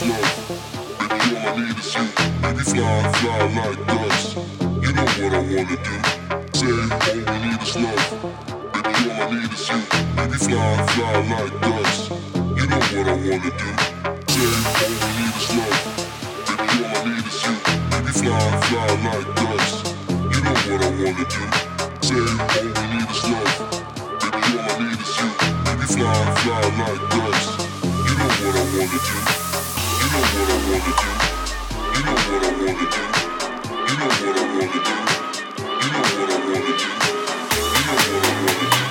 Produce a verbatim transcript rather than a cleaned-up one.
is love. Baby, all I need is you. Baby, fly, fly like dust. You know what I wanna do. Say, all we need is love. Baby, all I need is you. Baby, fly, fly like dust. You know what I wanna do. Say, all we need is love. Baby, all I need is you. Baby, fly, fly like dust. You know what I wanna do. Say, all we need is love. Baby, all I need is you. Baby, fly, fly like dust. You know what I wanna do. You know what I wanna do. You know what I wanna do. You know what I wanna do. You know what I wanna do. You know what I wanna do.